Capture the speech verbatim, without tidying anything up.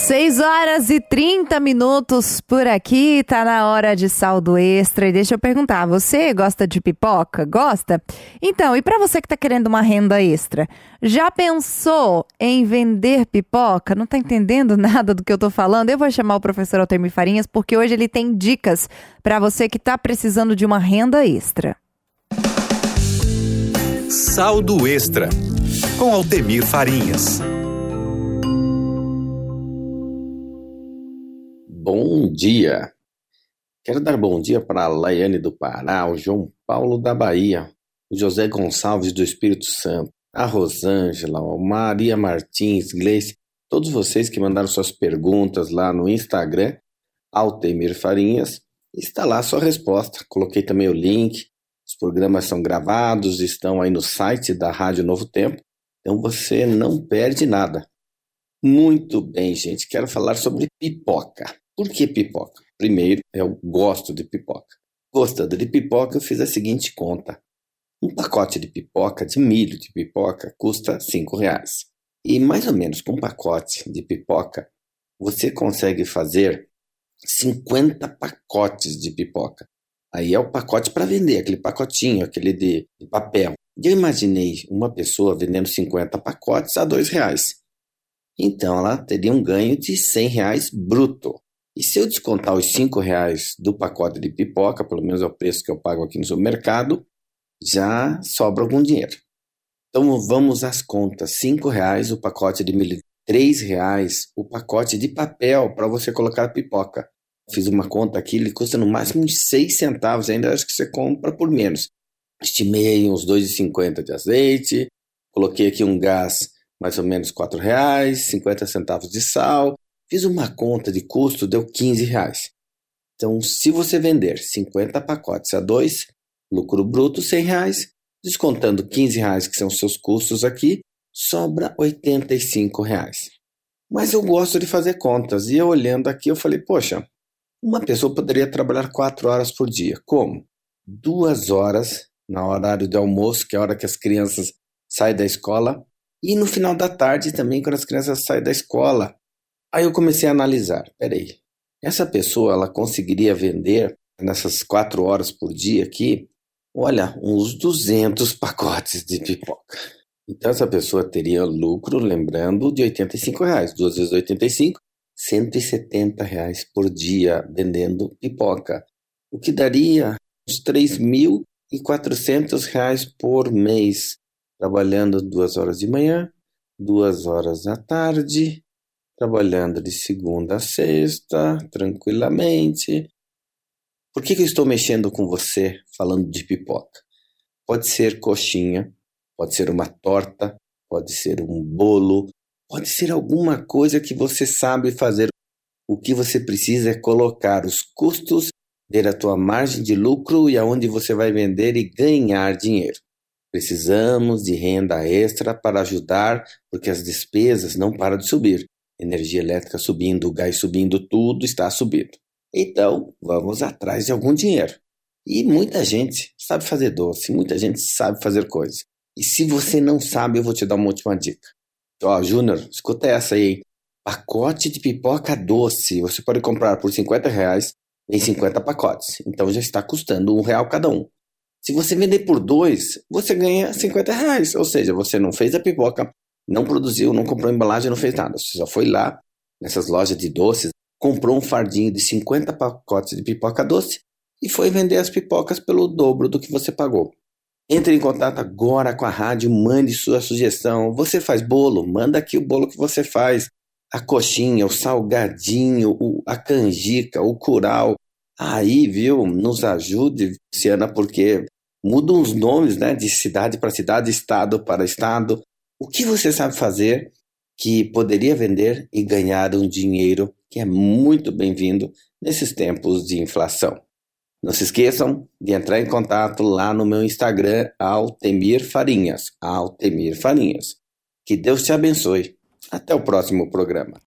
seis horas e trinta minutos por aqui, tá na hora de saldo extra. E deixa eu perguntar, você gosta de pipoca? Gosta? Então, e para você que tá querendo uma renda extra, já pensou em vender pipoca? Não tá entendendo nada do que eu tô falando? Eu vou chamar o professor Altemir Farinhas, porque hoje ele tem dicas para você que tá precisando de uma renda extra. Saldo Extra, com Altemir Farinhas. Bom dia! Quero dar bom dia para a Laiane do Pará, o João Paulo da Bahia, o José Gonçalves do Espírito Santo, a Rosângela, a Maria Martins, Gleice, todos vocês que mandaram suas perguntas lá no Instagram, Altemir Farinhas, está lá a sua resposta. Coloquei também o link, os programas são gravados, estão aí no site da Rádio Novo Tempo, então você não perde nada. Muito bem, gente, quero falar sobre pipoca. Por que pipoca? Primeiro, eu gosto de pipoca. Gostando de pipoca, eu fiz a seguinte conta. Um pacote de pipoca, de milho de pipoca, custa cinco reais. E mais ou menos com um pacote de pipoca, você consegue fazer cinquenta pacotes de pipoca. Aí é o pacote para vender, aquele pacotinho, aquele de, de papel. E eu imaginei uma pessoa vendendo cinquenta pacotes a dois reais. Então ela teria um ganho de cem reais bruto. E se eu descontar os cinco reais do pacote de pipoca, pelo menos é o preço que eu pago aqui no supermercado, já sobra algum dinheiro. Então vamos às contas. cinco reais o pacote de milho, três reais o pacote de papel para você colocar pipoca. Fiz uma conta aqui, ele custa no máximo uns seis centavos, ainda acho que você compra por menos. Estimei uns dois reais e cinquenta centavos de azeite, coloquei aqui um gás mais ou menos quatro reais, cinquenta centavos de sal. Fiz uma conta de custo, deu quinze reais. Então, se você vender cinquenta pacotes a dois, lucro bruto cem reais, descontando quinze reais, que são os seus custos aqui, sobra oitenta e cinco reais. Mas eu gosto de fazer contas, e eu olhando aqui, eu falei, poxa, uma pessoa poderia trabalhar quatro horas por dia. Como? Duas horas no horário de almoço, que é a hora que as crianças saem da escola, e no final da tarde também, quando as crianças saem da escola. Aí eu comecei a analisar, peraí, essa pessoa ela conseguiria vender nessas quatro horas por dia aqui, olha, uns duzentos pacotes de pipoca. Então essa pessoa teria lucro, lembrando, de oitenta e cinco reais, duas vezes oitenta e cinco, cento e setenta reais por dia vendendo pipoca, o que daria uns três mil e quatrocentos reais por mês, trabalhando duas horas de manhã, duas horas da tarde, trabalhando de segunda a sexta, tranquilamente. Por que que eu estou mexendo com você falando de pipoca? Pode ser coxinha, pode ser uma torta, pode ser um bolo, pode ser alguma coisa que você sabe fazer. O que você precisa é colocar os custos, ver a tua margem de lucro e aonde você vai vender e ganhar dinheiro. Precisamos de renda extra para ajudar, porque as despesas não param de subir. Energia elétrica subindo, o gás subindo, tudo está subindo. Então, vamos atrás de algum dinheiro. E muita gente sabe fazer doce, muita gente sabe fazer coisas. E se você não sabe, eu vou te dar uma última dica. Ó, Júnior, escuta essa aí, hein? Pacote de pipoca doce. Você pode comprar por cinquenta reais em cinquenta pacotes. Então já está custando um real cada um. Se você vender por dois, você ganha cinquenta reais. Ou seja, você não fez a pipoca, não produziu, não comprou embalagem, não fez nada. Você só foi lá, nessas lojas de doces, comprou um fardinho de cinquenta pacotes de pipoca doce e foi vender as pipocas pelo dobro do que você pagou. Entre em contato agora com a rádio, mande sua sugestão. Você faz bolo? Manda aqui o bolo que você faz. A coxinha, o salgadinho, o, a canjica, o curau. Aí, viu, nos ajude, Luciana, porque mudam os nomes, né, de cidade para cidade, estado para estado. O que você sabe fazer que poderia vender e ganhar um dinheiro que é muito bem-vindo nesses tempos de inflação? Não se esqueçam de entrar em contato lá no meu Instagram, Altemir Farinhas. Altemir Farinhas. Que Deus te abençoe. Até o próximo programa.